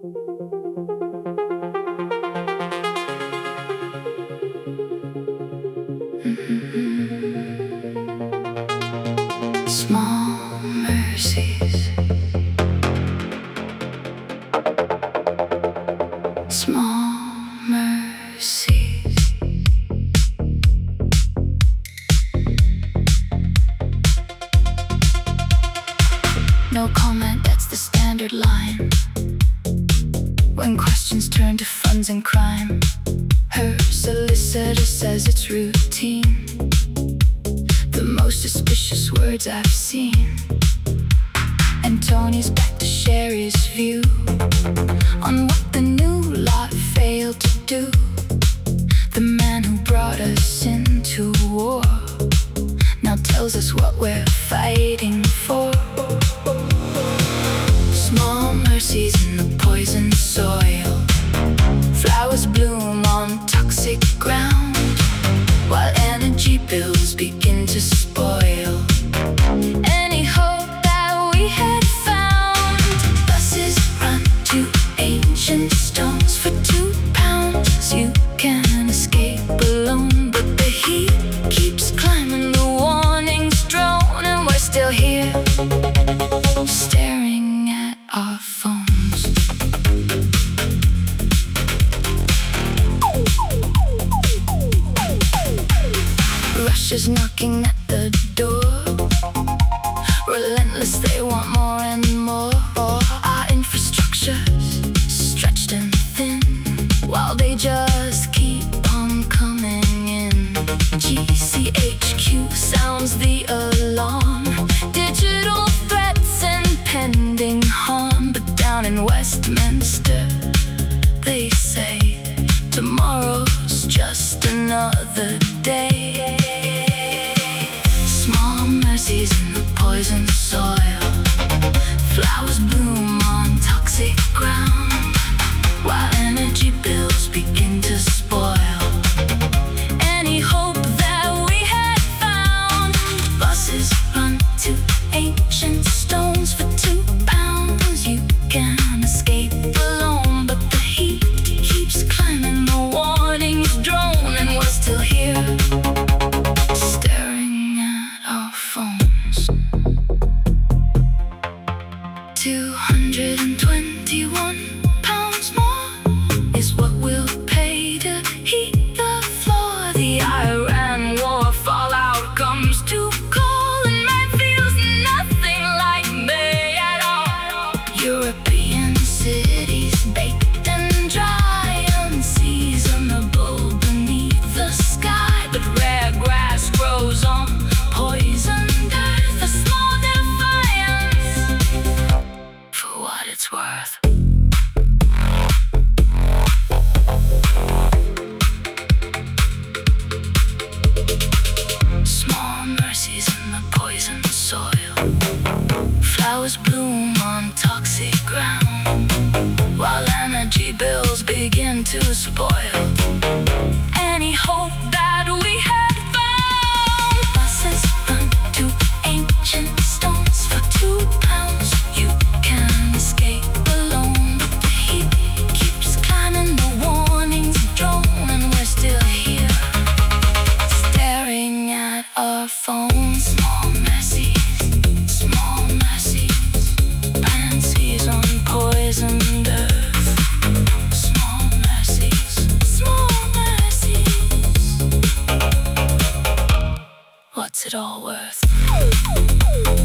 Small mercies, small mercies. No comment, that's the standard line. When questions turn to funds and crime, her solicitor says it's routine. The most suspicious words I've seen. And Tony's back to share his view on what the new law failed to do. The man who brought us into war now tells us what we're fighting for. Small mercies in the poison soil. Flowers bloom on toxic ground, while energy bills begin to spoil any hope that we had found. Buses run to ancient stones for £2. You can escape alone, but the heat keeps climbing. The warnings drone, and we're still here, staring at our phones. Russia's knocking at the door. Relentless, they want more and more. Our infrastructure's stretched and thin, while they just keep on coming in. GCHQ sounds the alarm. Digital threats and pending harm. But down in Westminster, they say tomorrow's just another day. Small mercies in the poison soil. Flowers bloom on toxic ground, while energy bills begin to spoil any hope that we had found. Buses run to ancient stones for £2. You can escape alone, but the heat keeps climbing. The warnings drone, and we're still here, staring at our phones. 221 pounds more is what we'll pay to heat the floor. The Iran war fallout comes too cold, and man feels nothing like May at all. European cities baked and dry, unseasonable beneath the sky. But rare grass grows on poisoned earth, a small defiance for what it's worth. Small mercies in the poison soil. Flowers bloom on toxic ground, while energy bills begin to spoil any hope that we had found. Buses run to ancient stones for £2. You can escape alone, but the heat keeps climbing. The warnings drone, and we're still here, staring at our phones. Small mercies, small mercies. Pansies on poisoned earth. Small mercies, small mercies. What's it all worth?